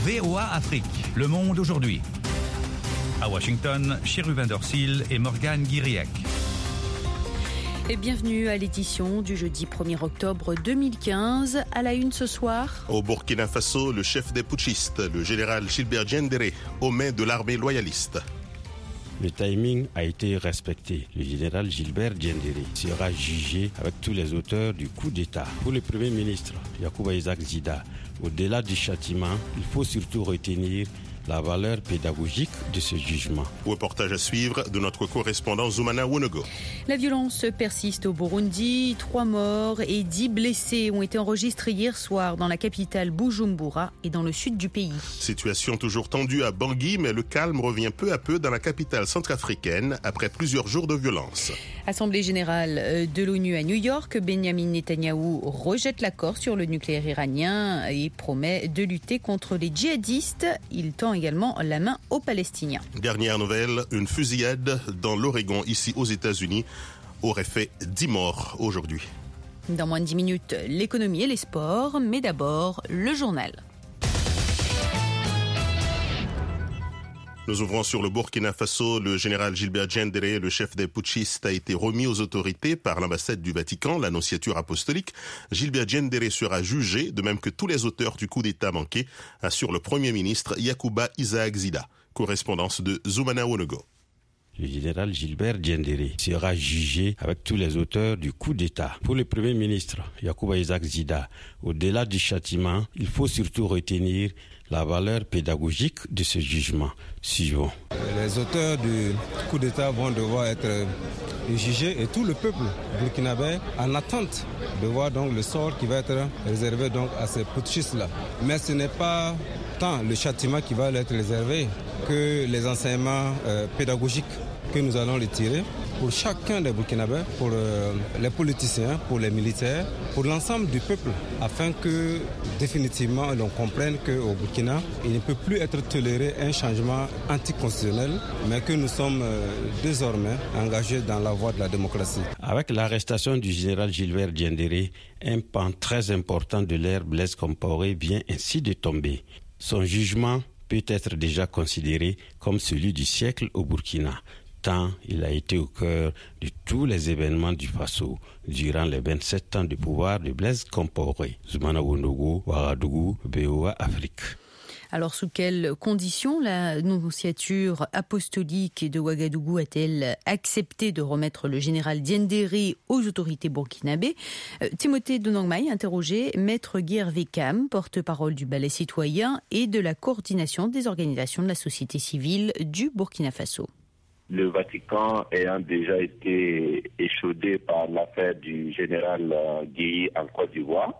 VOA Afrique, le monde aujourd'hui. À Washington, Chéru Vandersil et Morgane Guiriec. Et bienvenue à l'édition du jeudi 1er octobre 2015. À la une ce soir. Au Burkina Faso, le chef des putschistes, le général Gilbert Diendéré, aux mains de l'armée loyaliste. Le timing a été respecté. Le général Gilbert Diendéré sera jugé avec tous les auteurs du coup d'État. Pour le Premier ministre, Yacouba Isaac Zida, au-delà du châtiment, il faut surtout retenir la valeur pédagogique de ce jugement. Reportage à suivre de notre correspondant Zoumana Wonogo. La violence persiste au Burundi. 3 morts et 10 blessés ont été enregistrés hier soir dans la capitale Bujumbura et dans le sud du pays. Situation toujours tendue à Bangui, mais le calme revient peu à peu dans la capitale centrafricaine après plusieurs jours de violence. Assemblée générale de l'ONU à New York, Benjamin Netanyahou rejette l'accord sur le nucléaire iranien et promet de lutter contre les djihadistes. Il tend également la main aux Palestiniens. Dernière nouvelle, une fusillade dans l'Oregon, ici aux États-Unis, aurait fait 10 morts aujourd'hui. Dans moins de 10 minutes, l'économie et les sports, mais d'abord, le journal. Nous ouvrons sur le Burkina Faso. Le général Gilbert Diendéré, le chef des putschistes, a été remis aux autorités par l'ambassade du Vatican, l'annonciature apostolique. Gilbert Diendéré sera jugé, de même que tous les auteurs du coup d'État manqué, assure le Premier ministre Yacouba Isaac Zida. Correspondance de Zoumana Wonogo. Le général Gilbert Diendéré sera jugé avec tous les auteurs du coup d'État. Pour le Premier ministre, Yacouba Isaac Zida, au-delà du châtiment, il faut surtout retenir la valeur pédagogique de ce jugement. Suivons. Les auteurs du coup d'État vont devoir être jugés et tout le peuple burkinabé en attente de voir donc le sort qui va être réservé donc à ces putschistes-là. Mais ce n'est pas tant le châtiment qui va leur être réservé que les enseignements pédagogiques que nous allons les tirer pour chacun des Burkinabés, pour les politiciens, pour les militaires, pour l'ensemble du peuple, afin que définitivement l'on comprenne qu'au Burkina, il ne peut plus être toléré un changement anticonstitutionnel, mais que nous sommes désormais engagés dans la voie de la démocratie. Avec l'arrestation du général Gilbert Diendéré, un pan très important de l'ère Blaise Compaoré vient ainsi de tomber. Son jugement peut être déjà considéré comme celui du siècle au Burkina, tant il a été au cœur de tous les événements du Faso durant les 27 ans de pouvoir de Blaise Compaoré. Zoumana Wonogo, Ouagadougou, VOA Afrique. Alors, sous quelles conditions l'annonciature apostolique de Ouagadougou a-t-elle accepté de remettre le général Diendéré aux autorités burkinabées? Timothée Donangmaï interrogé Maître Guy Hervé Cam, porte-parole du Ballet citoyen et de la coordination des organisations de la société civile du Burkina Faso. Le Vatican ayant déjà été échaudé par l'affaire du général Guèye en Côte d'Ivoire,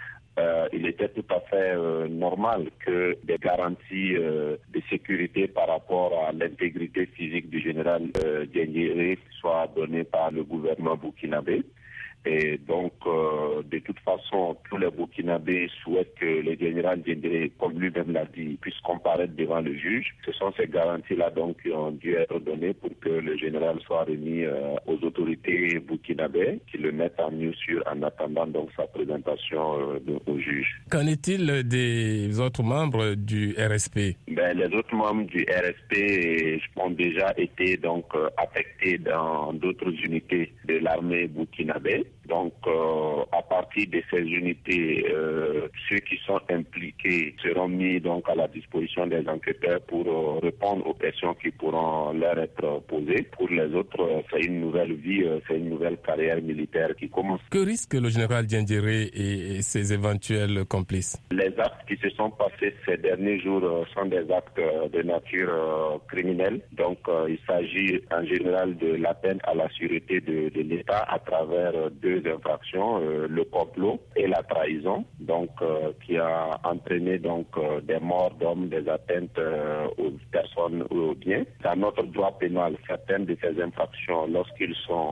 il était tout à fait normal que des garanties de sécurité par rapport à l'intégrité physique du général Diendéré soient données par le gouvernement burkinabé. Et donc, de toute façon, tous les Burkinabés souhaitent que le général Diendéré, comme lui-même l'a dit, puisse comparaître devant le juge. Ce sont ces garanties-là donc qui ont dû être données pour que le général soit remis aux autorités burkinabées, qui le mettent en mesure en attendant donc sa présentation au juge. Qu'en est-il des autres membres du RSP? Les autres membres du RSP ont déjà été donc affectés dans d'autres unités de l'armée burkinabé. Donc, à partir de ces unités, ceux qui sont impliqués seront mis donc à la disposition des enquêteurs pour répondre aux questions qui pourront leur être posées. Pour les autres, c'est une nouvelle vie, c'est une nouvelle carrière militaire qui commence. Que risque le général Diendéré et ses éventuels complices? Les actes qui se sont passés ces derniers jours sont des actes de nature criminelle. Donc, il s'agit en général de l'atteinte à la sûreté de l'État à travers deux infractions, le complot et la trahison, donc qui a entraîné donc des morts d'hommes, des atteintes aux personnes ou aux biens. Dans notre droit pénal, certaines de ces infractions, lorsqu'ils sont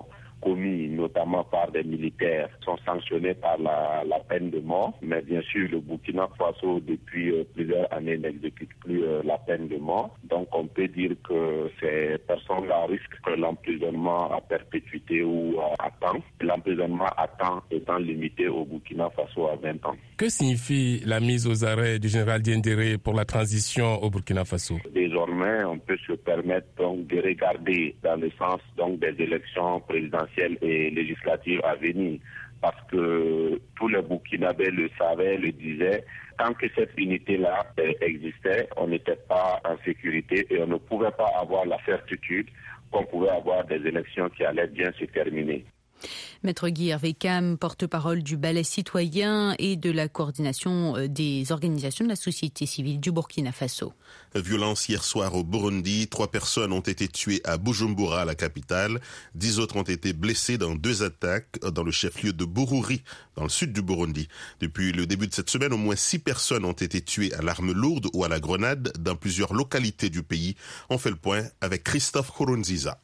commis notamment par des militaires sont sanctionnés par la peine de mort. Mais bien sûr, le Burkina Faso, depuis plusieurs années, n'exécute plus la peine de mort. Donc on peut dire que ces personnes-là risquent l'emprisonnement à perpétuité ou à temps. L'emprisonnement à temps étant limité au Burkina Faso à 20 ans. Que signifie la mise aux arrêts du général Diendéré pour la transition au Burkina Faso? Désormais, on peut se permettre donc de regarder dans le sens donc des élections présidentielles et législatives à venir, parce que tous les Burkinabés le savaient, le disaient. Tant que cette unité-là existait, on n'était pas en sécurité et on ne pouvait pas avoir la certitude qu'on pouvait avoir des élections qui allaient bien se terminer. Maître Guy Hervé Cam, porte-parole du Balai citoyen et de la coordination des organisations de la société civile du Burkina Faso. Violence hier soir au Burundi. 3 personnes ont été tuées à Bujumbura, la capitale. 10 autres ont été blessées dans 2 attaques dans le chef-lieu de Bururi, dans le sud du Burundi. Depuis le début de cette semaine, au moins 6 personnes ont été tuées à l'arme lourde ou à la grenade dans plusieurs localités du pays. On fait le point avec Christophe Nkurunziza.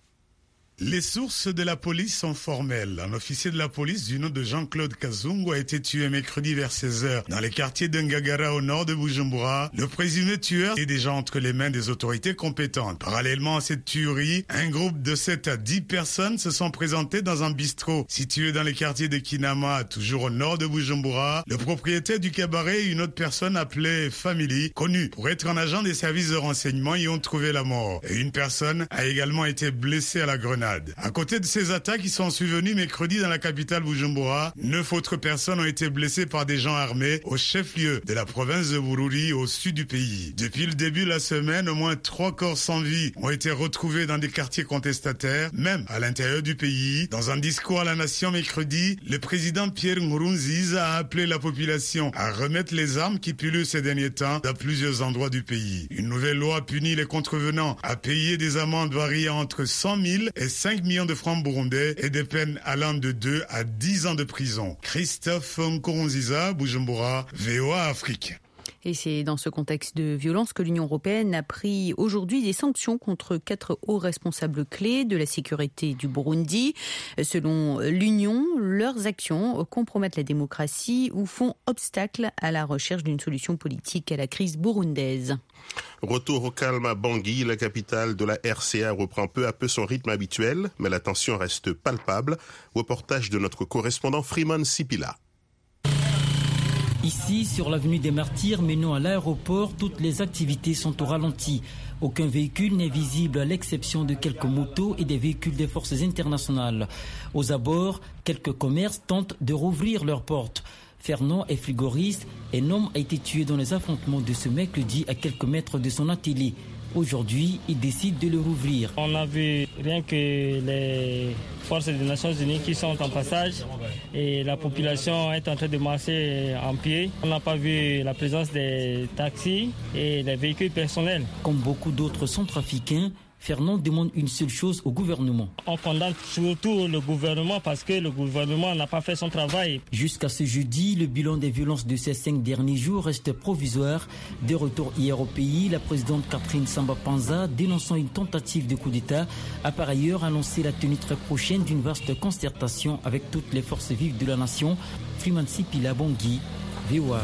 Les sources de la police sont formelles. Un officier de la police du nom de Jean-Claude Kazungu a été tué mercredi vers 16h dans les quartiers de Ngagara au nord de Bujumbura. Le présumé tueur est déjà entre les mains des autorités compétentes. Parallèlement à cette tuerie, un groupe de 7 à 10 personnes se sont présentés dans un bistrot situé dans les quartiers de Kinama, toujours au nord de Bujumbura. Le propriétaire du cabaret et une autre personne appelée Family, connue pour être un agent des services de renseignement, y ont trouvé la mort. Et une personne a également été blessée à la grenade. À côté de ces attaques qui sont survenues mercredi dans la capitale Bujumbura, 9 autres personnes ont été blessées par des gens armés au chef-lieu de la province de Bururi au sud du pays. Depuis le début de la semaine, au moins 3 corps sans vie ont été retrouvés dans des quartiers contestataires, même à l'intérieur du pays. Dans un discours à la nation mercredi, le président Pierre Nkurunziza a appelé la population à remettre les armes qui pullulent ces derniers temps dans plusieurs endroits du pays. Une nouvelle loi punit les contrevenants à payer des amendes variant entre 100 000 et 5 millions de francs burundais et des peines allant de 2 à 10 ans de prison. Christophe Nkurunziza, Bujumbura, VOA Afrique. Et c'est dans ce contexte de violence que l'Union européenne a pris aujourd'hui des sanctions contre 4 hauts responsables clés de la sécurité du Burundi. Selon l'Union, leurs actions compromettent la démocratie ou font obstacle à la recherche d'une solution politique à la crise burundaise. Retour au calme à Bangui, la capitale de la RCA reprend peu à peu son rythme habituel, mais la tension reste palpable. Reportage de notre correspondant Freeman Sipila. Ici, sur l'avenue des Martyrs menant à l'aéroport, toutes les activités sont au ralenti. Aucun véhicule n'est visible à l'exception de quelques motos et des véhicules des forces internationales. Aux abords, quelques commerces tentent de rouvrir leurs portes. Fernand est frigoriste. Un homme a été tué dans les affrontements de ce mercredi à quelques mètres de son atelier. Aujourd'hui, il décide de le rouvrir. On a vu rien que les forces des Nations Unies qui sont en passage et la population est en train de marcher en pied. On n'a pas vu la présence des taxis et des véhicules personnels. Comme beaucoup d'autres centrafricains, Fernand demande une seule chose au gouvernement. On condamne surtout le gouvernement parce que le gouvernement n'a pas fait son travail. Jusqu'à ce jeudi, le bilan des violences de ces 5 derniers jours reste provisoire. De retour hier au pays, la présidente Catherine Samba-Panza, dénonçant une tentative de coup d'État, a par ailleurs annoncé la tenue très prochaine d'une vaste concertation avec toutes les forces vives de la nation. Freeman Sipila Bangui, VOA.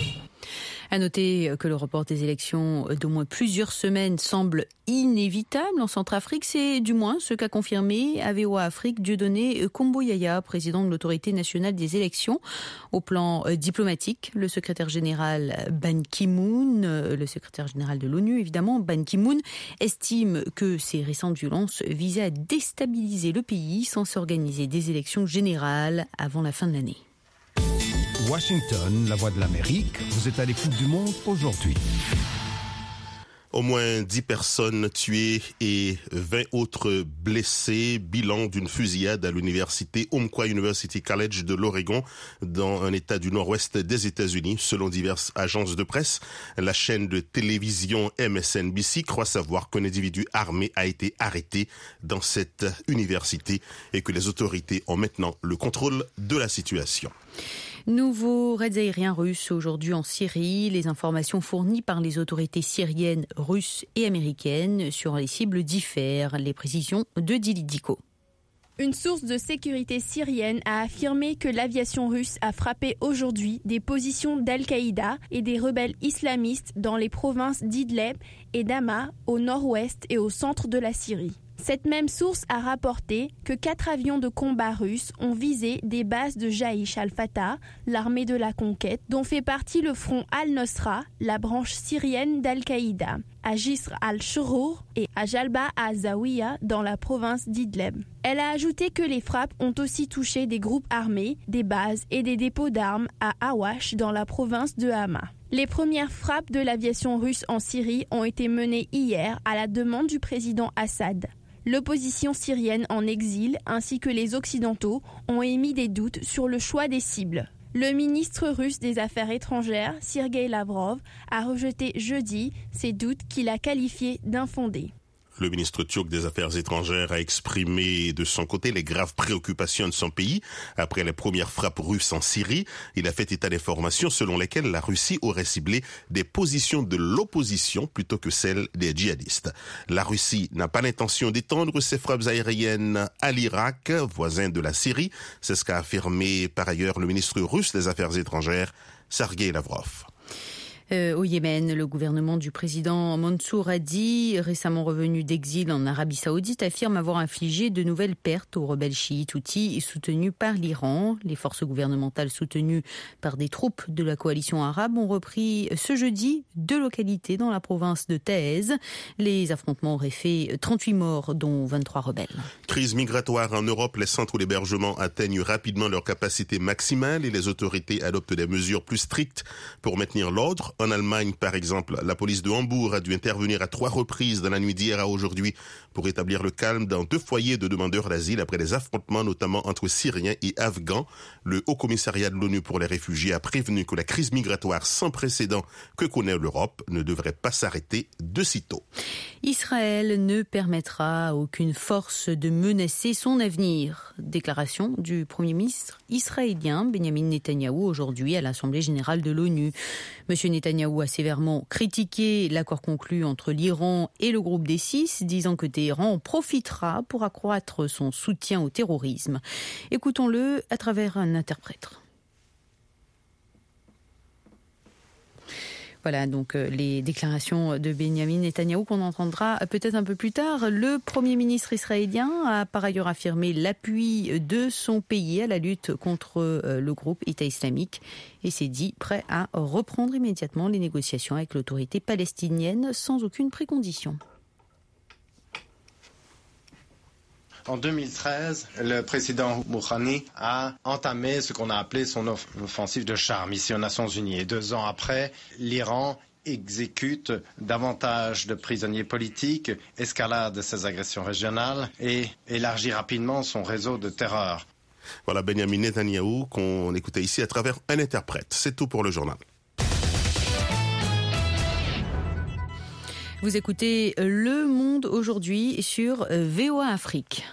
À noter que le report des élections d'au moins plusieurs semaines semble inévitable en Centrafrique. C'est du moins ce qu'a confirmé à VOA Afrique Dieudonné Kombo-Yaya, président de l'autorité nationale des élections. Au plan diplomatique, le secrétaire général Ban Ki-moon, le secrétaire général de l'ONU évidemment, Ban Ki-moon, estime que ces récentes violences visaient à déstabiliser le pays sans s'organiser des élections générales avant la fin de l'année. Washington, la voix de l'Amérique, vous êtes à l'écoute du monde aujourd'hui. Au moins 10 personnes tuées et 20 autres blessées. Bilan d'une fusillade à l'université Umpqua University College de l'Oregon dans un état du nord-ouest des États-Unis. Selon diverses agences de presse, la chaîne de télévision MSNBC croit savoir qu'un individu armé a été arrêté dans cette université et que les autorités ont maintenant le contrôle de la situation. Nouveaux raids aériens russes aujourd'hui en Syrie. Les informations fournies par les autorités syriennes, russes et américaines sur les cibles diffèrent. Les précisions de Dili Diko. Une source de sécurité syrienne a affirmé que l'aviation russe a frappé aujourd'hui des positions d'Al-Qaïda et des rebelles islamistes dans les provinces d'Idlib et d'Hama au nord-ouest et au centre de la Syrie. Cette même source a rapporté que 4 avions de combat russes ont visé des bases de Jaïch al-Fatah, l'armée de la conquête, dont fait partie le front al-Nosra, la branche syrienne d'Al-Qaïda, à Jisr al-Shurur et à Jalba al-Zawiya dans la province d'Idlib. Elle a ajouté que les frappes ont aussi touché des groupes armés, des bases et des dépôts d'armes à Awash dans la province de Hama. Les premières frappes de l'aviation russe en Syrie ont été menées hier à la demande du président Assad. L'opposition syrienne en exil ainsi que les Occidentaux ont émis des doutes sur le choix des cibles. Le ministre russe des Affaires étrangères, Sergei Lavrov, a rejeté jeudi ces doutes qu'il a qualifiés d'infondés. Le ministre turc des Affaires étrangères a exprimé de son côté les graves préoccupations de son pays après les premières frappes russes en Syrie. Il a fait état d'informations selon lesquelles la Russie aurait ciblé des positions de l'opposition plutôt que celles des djihadistes. La Russie n'a pas l'intention d'étendre ses frappes aériennes à l'Irak, voisin de la Syrie. C'est ce qu'a affirmé par ailleurs le ministre russe des Affaires étrangères, Sergei Lavrov. Au Yémen, le gouvernement du président Mansour Hadi, récemment revenu d'exil en Arabie Saoudite, affirme avoir infligé de nouvelles pertes aux rebelles chiites houthis soutenus par l'Iran. Les forces gouvernementales soutenues par des troupes de la coalition arabe ont repris ce jeudi 2 localités dans la province de Taïz. Les affrontements auraient fait 38 morts, dont 23 rebelles. Crise migratoire en Europe, les centres d'hébergement atteignent rapidement leur capacité maximale et les autorités adoptent des mesures plus strictes pour maintenir l'ordre. En Allemagne, par exemple, la police de Hambourg a dû intervenir à 3 reprises dans la nuit d'hier à aujourd'hui pour établir le calme dans 2 foyers de demandeurs d'asile après des affrontements notamment entre Syriens et Afghans. Le Haut Commissariat de l'ONU pour les réfugiés a prévenu que la crise migratoire sans précédent que connaît l'Europe ne devrait pas s'arrêter de sitôt. Israël ne permettra à aucune force de menacer son avenir. Déclaration du Premier ministre israélien Benjamin Netanyahou aujourd'hui à l'Assemblée générale de l'ONU. Monsieur Netanyahou a sévèrement critiqué l'accord conclu entre l'Iran et le groupe des 6, disant que Téhéran en profitera pour accroître son soutien au terrorisme. Écoutons-le à travers un interprète. Voilà donc les déclarations de Benjamin Netanyahou qu'on entendra peut-être un peu plus tard. Le Premier ministre israélien a par ailleurs affirmé l'appui de son pays à la lutte contre le groupe État islamique et s'est dit prêt à reprendre immédiatement les négociations avec l'autorité palestinienne sans aucune précondition. En 2013, le président Rouhani a entamé ce qu'on a appelé son offensive de charme ici aux Nations Unies. Et 2 ans après, l'Iran exécute davantage de prisonniers politiques, escalade ses agressions régionales et élargit rapidement son réseau de terreur. Voilà Benjamin Netanyahou qu'on écoutait ici à travers un interprète. C'est tout pour le journal. Vous écoutez Le Monde aujourd'hui sur VOA Afrique.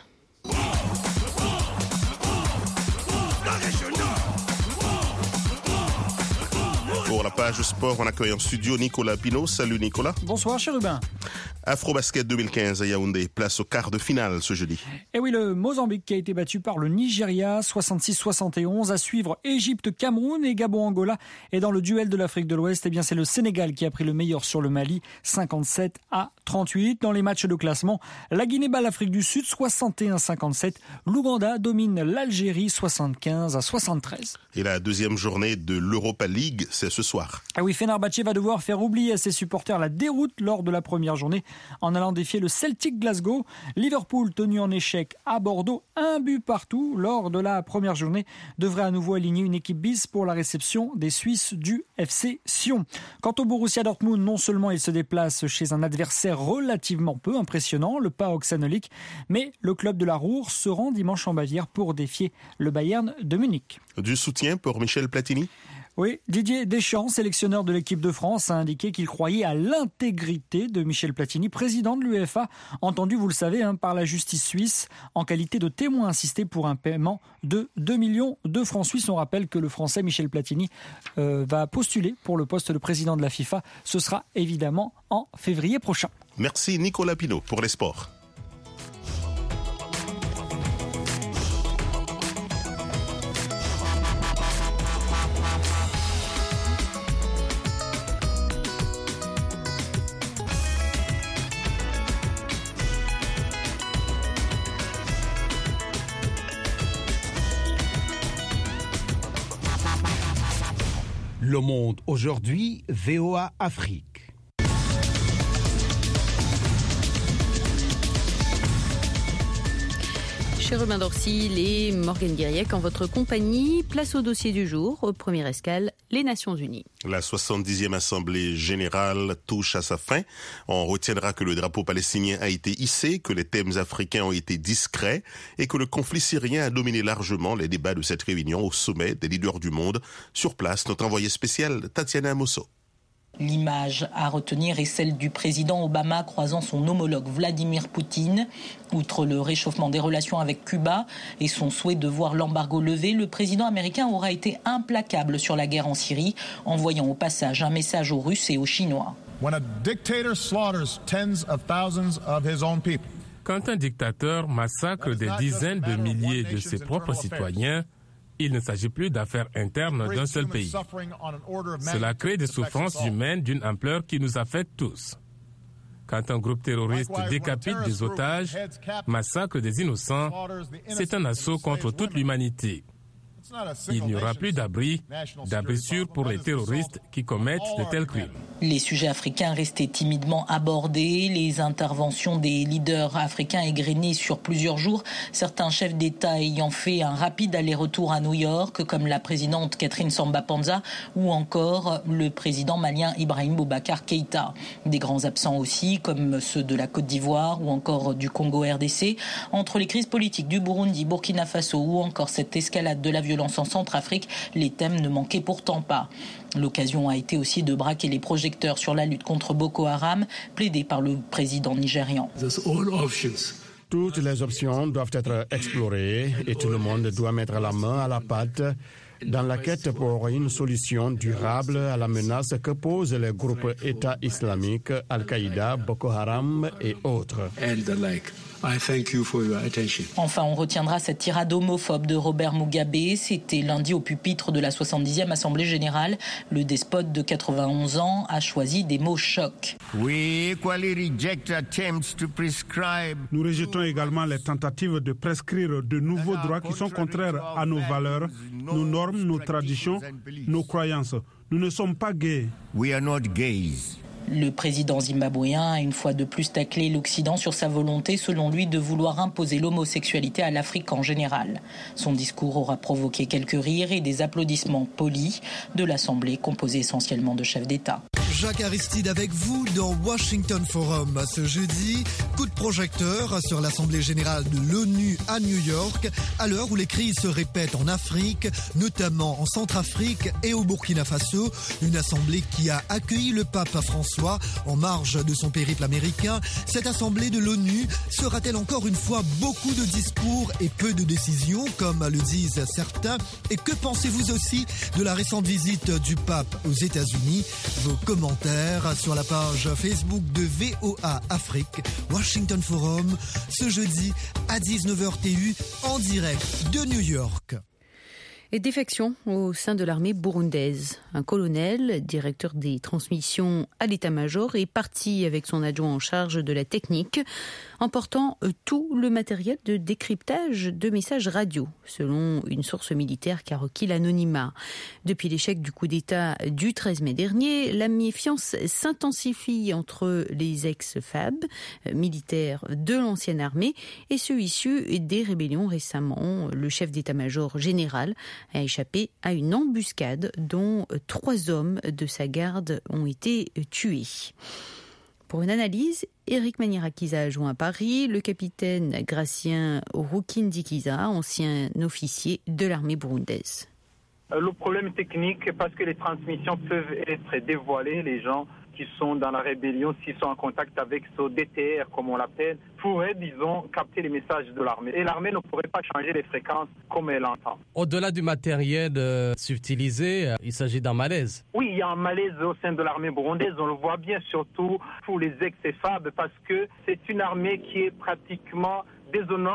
Pour la page sport, on accueille en studio Nicolas Pinault. Salut Nicolas. Bonsoir Chérubin. Afrobasket 2015 à Yaoundé, place au quart de finale ce jeudi. Et oui, le Mozambique qui a été battu par le Nigeria 66-71. À suivre Égypte-Cameroun et Gabon-Angola. Et dans le duel de l'Afrique de l'Ouest, eh bien c'est le Sénégal qui a pris le meilleur sur le Mali, 57-38. Dans les matchs de classement, la Guinée bat l'Afrique du Sud 61-57. L'Ouganda domine l'Algérie 75-73. Et la deuxième journée de l'Europa League, c'est ce soir. Ah oui, Fenerbahçe va devoir faire oublier à ses supporters la déroute lors de la première journée en allant défier le Celtic Glasgow. Liverpool, tenu en échec à Bordeaux, 1 but partout lors de la première journée, devrait à nouveau aligner une équipe bis pour la réception des Suisses du FC Sion. Quant au Borussia Dortmund, non seulement il se déplace chez un adversaire relativement peu impressionnant, le PAOK Sanolik, mais le club de la Ruhr se rend dimanche en Bavière pour défier le Bayern de Munich. Du soutien pour Michel Platini ? Oui, Didier Deschamps, sélectionneur de l'équipe de France, a indiqué qu'il croyait à l'intégrité de Michel Platini, président de l'UEFA, entendu, vous le savez, par la justice suisse, en qualité de témoin assisté pour un paiement de 2 millions de francs suisses. On rappelle que le Français Michel Platini va postuler pour le poste de président de la FIFA. Ce sera évidemment en février prochain. Merci Nicolas Pinault pour les sports. Le Monde aujourd'hui, VOA Afrique. Chérubin Dorsil et Morgane Guiriec en votre compagnie. Place au dossier du jour. Au premier escale, les Nations Unies. La 70e Assemblée générale touche à sa fin. On retiendra que le drapeau palestinien a été hissé, que les thèmes africains ont été discrets et que le conflit syrien a dominé largement les débats de cette réunion au sommet des leaders du monde. Sur place, notre envoyé spécial, Tatiana Mosso. L'image à retenir est celle du président Obama croisant son homologue Vladimir Poutine. Outre le réchauffement des relations avec Cuba et son souhait de voir l'embargo levé, le président américain aura été implacable sur la guerre en Syrie, envoyant au passage un message aux Russes et aux Chinois. Quand un dictateur massacre des dizaines de milliers de ses propres citoyens, il ne s'agit plus d'affaires internes d'un seul pays. Cela crée des souffrances humaines d'une ampleur qui nous affecte tous. Quand un groupe terroriste décapite des otages, massacre des innocents, c'est un assaut contre toute l'humanité. Il n'y aura plus d'abri sûr pour les terroristes qui commettent de tels crimes. Les sujets africains restaient timidement abordés, les interventions des leaders africains égrenées sur plusieurs jours, certains chefs d'État ayant fait un rapide aller-retour à New York, comme la présidente Catherine Samba-Panza ou encore le président malien Ibrahim Boubacar Keïta. Des grands absents aussi, comme ceux de la Côte d'Ivoire ou encore du Congo RDC. Entre les crises politiques du Burundi, Burkina Faso ou encore cette escalade de la violence en Centrafrique, les thèmes ne manquaient pourtant pas. L'occasion a été aussi de braquer les projecteurs sur la lutte contre Boko Haram, plaidée par le président nigérian. Toutes les options doivent être explorées et tout le monde doit mettre la main à la pâte dans la quête pour une solution durable à la menace que posent les groupes État islamique, Al-Qaïda, Boko Haram et autres. Enfin, on retiendra cette tirade homophobe de Robert Mugabe. C'était lundi au pupitre de la 70e Assemblée générale. Le despote de 91 ans a choisi des mots chocs. Nous rejetons également les tentatives de prescrire de nouveaux droits qui sont contraires à nos valeurs, nos normes, nos traditions, nos croyances. Nous ne sommes pas gays. Le président zimbabwéen a une fois de plus taclé l'Occident sur sa volonté, selon lui, de vouloir imposer l'homosexualité à l'Afrique en général. Son discours aura provoqué quelques rires et des applaudissements polis de l'Assemblée, composée essentiellement de chefs d'État. Jacques Aristide avec vous dans Washington Forum. Ce jeudi, coup de projecteur sur l'Assemblée générale de l'ONU à New York, à l'heure où les crises se répètent en Afrique, notamment en Centrafrique et au Burkina Faso. Une assemblée qui a accueilli le pape François en marge de son périple américain. Cette assemblée de l'ONU sera-t-elle encore une fois beaucoup de discours et peu de décisions, comme le disent certains? Et que pensez-vous aussi de la récente visite du pape aux États-Unis? Vos commentaires sur la page Facebook de VOA Afrique, Washington Forum, ce jeudi à 19h TU en direct de New York. Et défection au sein de l'armée burundaise. Un colonel, directeur des transmissions à l'état-major, est parti avec son adjoint en charge de la technique, emportant tout le matériel de décryptage de messages radio, selon une source militaire qui a requis l'anonymat. Depuis l'échec du coup d'État du 13 mai dernier, la méfiance s'intensifie entre les ex-FAB, militaires de l'ancienne armée, et ceux issus des rébellions récemment. Le chef d'état-major général a échappé à une embuscade dont 3 hommes de sa garde ont été tués. Pour une analyse, Éric Manirakiza a joint à Paris le capitaine Gratien Rukindikiza, ancien officier de l'armée burundaise. Le problème technique, parce que les transmissions peuvent être dévoilées, les gens qui sont dans la rébellion, s'ils sont en contact avec ce DTR, comme on l'appelle, pourraient, disons, capter les messages de l'armée. Et l'armée ne pourrait pas changer les fréquences comme elle entend. Au-delà du matériel subtilisé, il s'agit d'un malaise. Oui, il y a un malaise au sein de l'armée burundaise, on le voit bien, surtout pour les ex-FAB, parce que c'est une armée qui est pratiquement déshonorée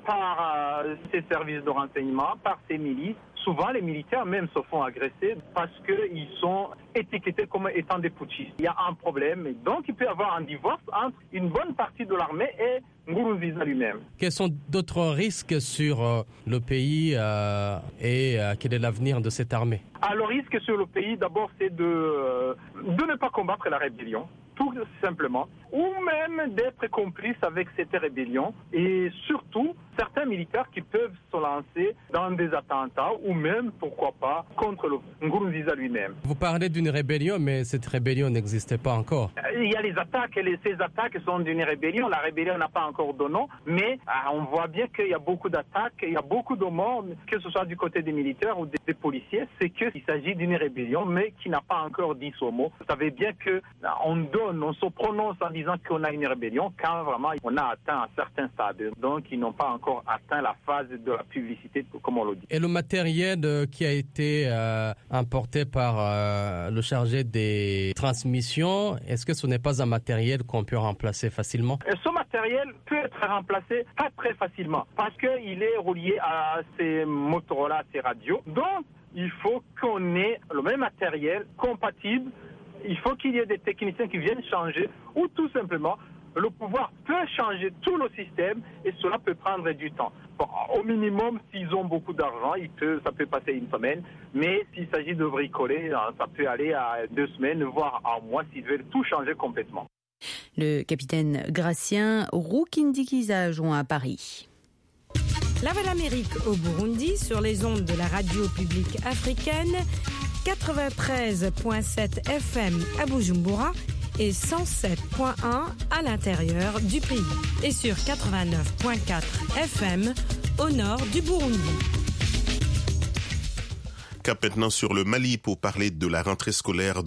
par ces services de renseignement, par ces milices. Souvent, les militaires même se font agresser parce qu'ils sont étiquetés comme étant des putschistes. Il y a un problème, donc il peut y avoir un divorce entre une bonne partie de l'armée et Nkurunziza lui-même. Quels sont d'autres risques sur le pays et quel est l'avenir de cette armée? Le risque sur le pays, d'abord, c'est de ne pas combattre la rébellion, tout simplement, ou même d'être complice avec cette rébellion, et surtout certains militaires qui peuvent se lancer dans des attentats ou même, pourquoi pas, contre le Nkurunziza lui-même. Vous parlez d'une rébellion, mais cette rébellion n'existait pas encore. Il y a les attaques, et ces attaques sont d'une rébellion. La rébellion n'a pas encore de nom, mais on voit bien qu'il y a beaucoup d'attaques, il y a beaucoup de morts, que ce soit du côté des militaires ou des policiers, c'est qu'il s'agit d'une rébellion, mais qui n'a pas encore dit son mot. Vous savez bien on se prononce en disant qu'on a une rébellion quand vraiment on a atteint un certain stade. Donc ils n'ont pas encore atteint la phase de la publicité, comme on le dit. Et le matériel qui a été importé par le chargé des transmissions, est-ce que ce n'est pas un matériel qu'on peut remplacer facilement? Ce matériel peut être remplacé pas très facilement parce qu'il est relié à ces Motorola, à ces radios. Donc il faut qu'on ait le même matériel compatible. Il faut qu'il y ait des techniciens qui viennent changer ou tout simplement le pouvoir peut changer tout le système et cela peut prendre du temps. Bon, au minimum, s'ils ont beaucoup d'argent, ça peut passer une semaine, mais s'il s'agit de bricoler, ça peut aller à 2 semaines, voire à 1 mois s'ils veulent tout changer complètement. Le capitaine Gratien Rukindikiza joint à Paris. La Voix de l'Amérique au Burundi sur les ondes de la radio publique africaine 93.7 FM à Bujumbura et 107.1 à l'intérieur du pays et sur 89.4 FM au nord du Burundi. Cap maintenant sur le Mali pour parler de la rentrée scolaire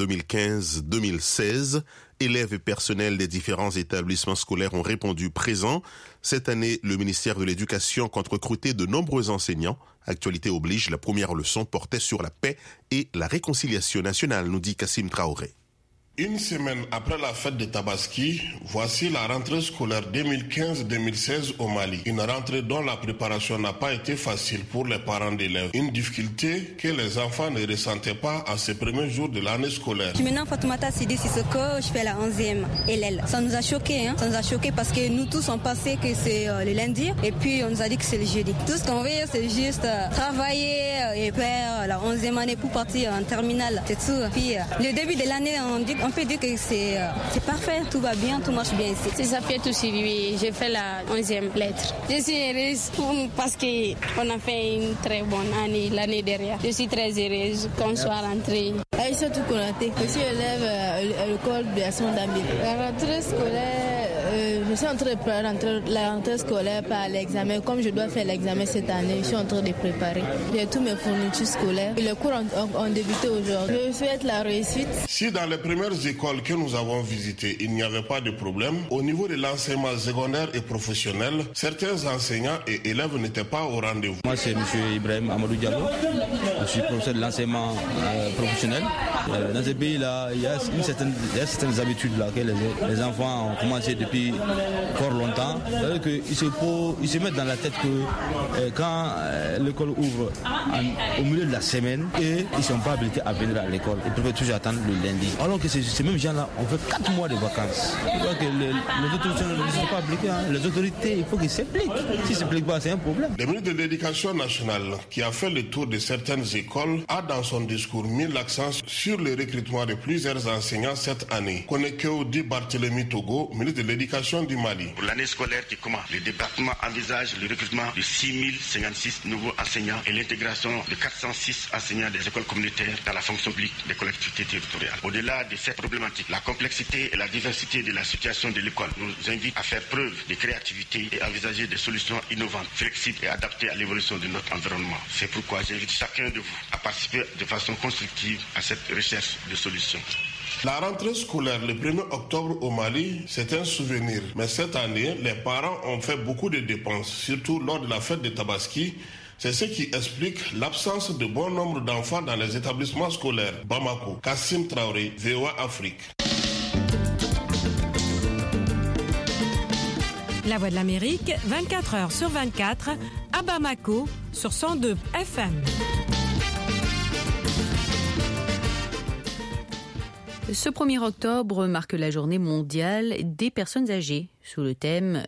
2015-2016. Élèves et personnels des différents établissements scolaires ont répondu présents. Cette année, le ministère de l'Éducation compte recruter de nombreux enseignants. Actualité oblige, la première leçon portait sur la paix et la réconciliation nationale, nous dit Kassim Traoré. Une semaine après la fête de Tabaski, voici la rentrée scolaire 2015-2016 au Mali. Une rentrée dont la préparation n'a pas été facile pour les parents d'élèves. Une difficulté que les enfants ne ressentaient pas à ces premiers jours de l'année scolaire. Je suis maintenant Fatoumata Sidi Sissoko, je fais la 11e LL. Ça nous a choqués, Ça nous a choqués parce que nous tous on pensait que c'est le lundi et puis on nous a dit que c'est le jeudi. Tout ce qu'on veut, c'est juste travailler et faire la 11e année pour partir en terminale. C'est tout. Puis le début de l'année, on peut dire que c'est parfait, tout va bien, tout marche bien ici. C'est Safiatou Sylvie, j'ai fait la 11e lettre. Je suis heureuse parce qu'on a fait une très bonne année l'année dernière. Je suis très heureuse qu'on soit rentré. Aïssa Toukounate, je suis élève à l'école de la Sondambi. La rentrée scolaire, je suis en train de préparer la rentrée scolaire par l'examen. Comme je dois faire l'examen cette année, je suis en train de préparer. J'ai tous mes fournitures scolaires. Les cours ont débuté aujourd'hui. Je souhaite la réussite. Si dans les premières écoles que nous avons visitées, il n'y avait pas de problème, au niveau de l'enseignement secondaire et professionnel, certains enseignants et élèves n'étaient pas au rendez-vous. Moi, c'est M. Ibrahim Amadou Diallo. Je suis professeur de l'enseignement professionnel. Dans ce pays-là, il y a certaines habitudes là, que les enfants ont commencé depuis fort longtemps. Ils se mettent dans la tête que quand l'école ouvre au milieu de la semaine et ils ne sont pas habilités à venir à l'école, ils peuvent toujours attendre le lundi. Alors que ces mêmes gens-là ont fait 4 mois de vacances. Il faut que les autorités ne sont pas appliquées. Les autorités, il faut qu'ils s'impliquent. S'ils ne s'impliquent pas, c'est un problème. Le ministre de l'Éducation nationale, qui a fait le tour de certaines écoles, a dans son discours mis l'accent sur le recrutement de plusieurs enseignants cette année. Konekeo Di Barthélemy Togo, ministre de l'Éducation du Mali. Pour l'année scolaire qui commence, le département envisage le recrutement de 6056 nouveaux enseignants et l'intégration de 406 enseignants des écoles communautaires dans la fonction publique des collectivités territoriales. Au-delà de cette problématique, la complexité et la diversité de la situation de l'école nous invitent à faire preuve de créativité et envisager des solutions innovantes, flexibles et adaptées à l'évolution de notre environnement. C'est pourquoi j'invite chacun de vous à participer de façon constructive à cette recherche de solutions. La rentrée scolaire le 1er octobre au Mali, c'est un souvenir. Mais cette année, les parents ont fait beaucoup de dépenses, surtout lors de la fête de Tabaski. C'est ce qui explique l'absence de bon nombre d'enfants dans les établissements scolaires. Bamako, Kassim Traoré, VOA Afrique. La Voix de l'Amérique, 24 heures sur 24, à Bamako, sur 102 FM. Ce 1er octobre marque la journée mondiale des personnes âgées, sous le thème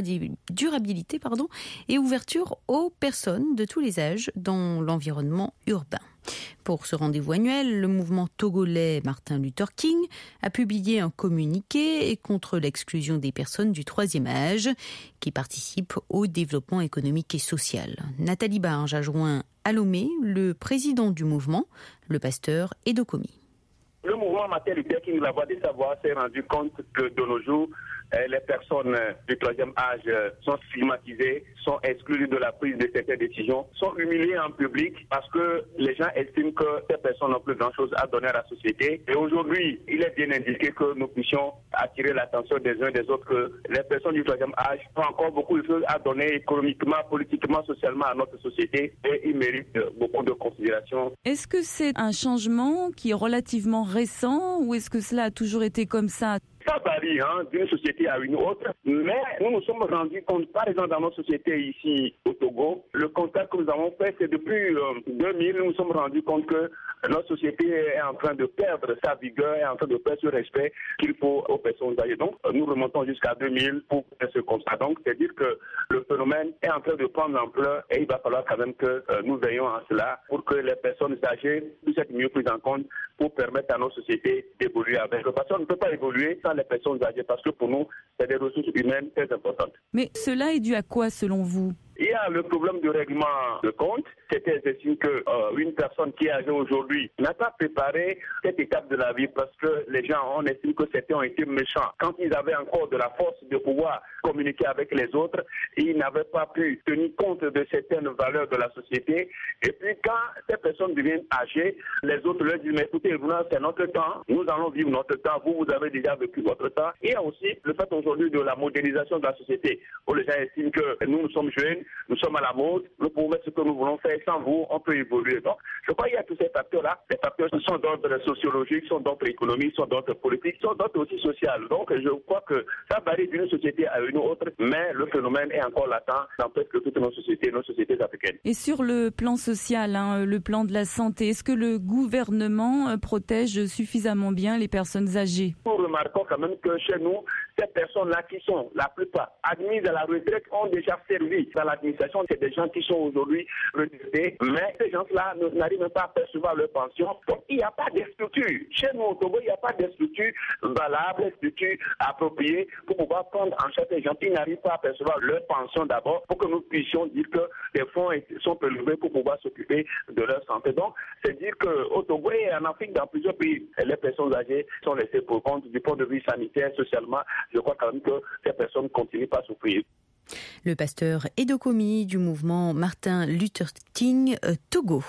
durabilité et ouverture aux personnes de tous les âges dans l'environnement urbain. Pour ce rendez-vous annuel, le mouvement togolais Martin Luther King a publié un communiqué contre l'exclusion des personnes du 3e âge qui participent au développement économique et social. Nathalie Barge a joint à Lomé le président du mouvement, le pasteur Edo Komi. Le mouvement Martin Luther King, la voix des savoirs, s'est rendu compte que de nos jours, les personnes du 3e âge sont stigmatisées, sont exclues de la prise de certaines décisions, sont humiliées en public parce que les gens estiment que ces personnes n'ont plus grand-chose à donner à la société. Et aujourd'hui, il est bien indiqué que nous puissions attirer l'attention des uns des autres, que les personnes du 3e âge ont encore beaucoup de choses à donner économiquement, politiquement, socialement à notre société et ils méritent beaucoup de considération. Est-ce que c'est un changement qui est relativement récent ou est-ce que cela a toujours été comme ça ? Ça varie d'une société à une autre, mais nous nous sommes rendus compte, par exemple dans notre société ici au Togo, le constat que nous avons fait, c'est depuis 2000, nous nous sommes rendus compte que notre société est en train de perdre sa vigueur, est en train de perdre ce respect qu'il faut aux personnes âgées. Donc nous remontons jusqu'à 2000 pour faire ce constat. Donc c'est-à-dire que le phénomène est en train de prendre l'ampleur et il va falloir quand même que nous veillons à cela pour que les personnes âgées puissent être mieux prises en compte pour permettre à notre société d'évoluer avec. Parce qu'on ne peut pas évoluer sans les personnes âgées parce que pour nous, c'est des ressources humaines très importantes. Mais cela est dû à quoi selon vous ? Il y a le problème de règlement de compte. C'était estime que une personne qui est âgée aujourd'hui n'a pas préparé cette étape de la vie parce que les gens, on estime que certains ont été méchants. Quand ils avaient encore de la force de pouvoir communiquer avec les autres, ils n'avaient pas pu tenir compte de certaines valeurs de la société. Et puis quand ces personnes deviennent âgées, les autres leur disent, mais écoutez, c'est notre temps, nous allons vivre notre temps, vous avez déjà vécu votre temps. Il y a aussi le fait aujourd'hui de la modernisation de la société, où les gens estiment que nous sommes jeunes, nous sommes à la mode, nous pouvons faire ce que nous voulons faire, sans vous, on peut évoluer. Donc, je crois qu'il y a tous ces facteurs-là. Les facteurs sont d'ordre sociologique, sont d'ordre économique, sont d'ordre politique, sont d'ordre aussi social. Donc, je crois que ça varie d'une société à une autre, mais le phénomène est encore latent dans presque toutes nos sociétés africaines. Et sur le plan social, le plan de la santé, est-ce que le gouvernement protège suffisamment bien les personnes âgées ? Nous remarquons quand même que chez nous, ces personnes-là qui sont la plupart admises à la retraite ont déjà servi dans l'administration. C'est des gens qui sont aujourd'hui retraités, mais ces gens-là n'arrivent même pas à percevoir leur pension. Donc il n'y a pas de structure. Chez nous au Togo, il n'y a pas de structure valable, de structure appropriée pour pouvoir prendre en charge ces gens qui n'arrivent pas à percevoir leur pension d'abord, pour que nous puissions dire que les fonds sont prélevés pour pouvoir s'occuper de leur santé. Donc c'est dire qu'au Togo et en Afrique, dans plusieurs pays, les personnes âgées sont laissées pour compte du point de vue sanitaire, socialement. Je crois quand même que ces personnes continuent à souffrir. Le pasteur Edo Komi du mouvement Martin Luther King Togo.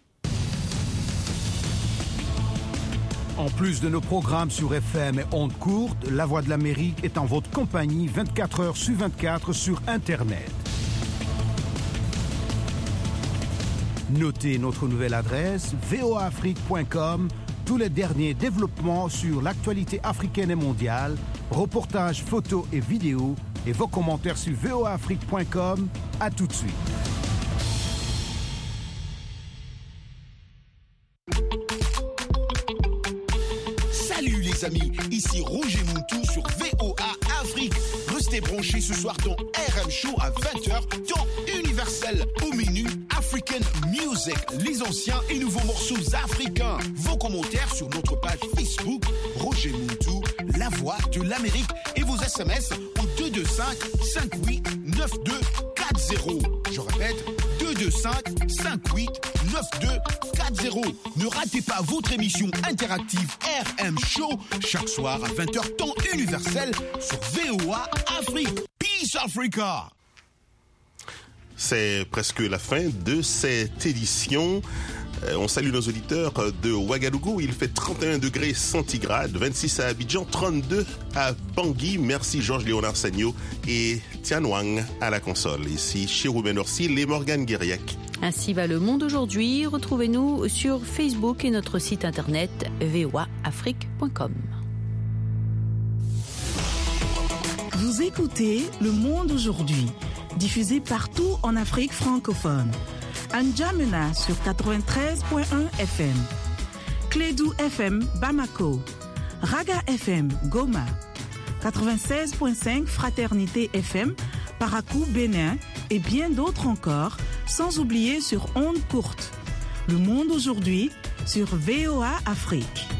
En plus de nos programmes sur FM et ondes courtes, La Voix de l'Amérique est en votre compagnie 24 heures sur 24 sur Internet. Notez notre nouvelle adresse voaafrique.com. Tous les derniers développements sur l'actualité africaine et mondiale, reportages, photos et vidéos, et vos commentaires sur voaafrique.com. À tout de suite. Salut les amis, ici Roger Moutou sur VOA Afrique. Restez branchés ce soir dans RM Show à 20h, temps universel. Au menu African Music, les anciens et nouveaux morceaux africains. Vos commentaires sur notre page Facebook, Roger Moutou, la voix de l'Amérique. Et vos SMS au 225 58 9240. Je répète, 225 58 9240. Ne ratez pas votre émission interactive RM Show chaque soir à 20h temps universel sur VOA Afrique. Peace Africa. C'est presque la fin de cette édition. On salue nos auditeurs de Ouagadougou. Il fait 31 degrés centigrades, 26 à Abidjan, 32 à Bangui. Merci Georges-Léonard Sagno et Tian Wang à la console. Ici chez Ruben Orsil et Morgane Guériac. Ainsi va le monde aujourd'hui. Retrouvez-nous sur Facebook et notre site internet voaafrique.com. Vous écoutez Le Monde aujourd'hui, diffusé partout en Afrique francophone. N'Djamena sur 93.1 FM, Clédou FM Bamako, Raga FM Goma, 96.5 Fraternité FM Parakou Bénin et bien d'autres encore, sans oublier sur ondes courtes. Le Monde aujourd'hui sur VOA Afrique.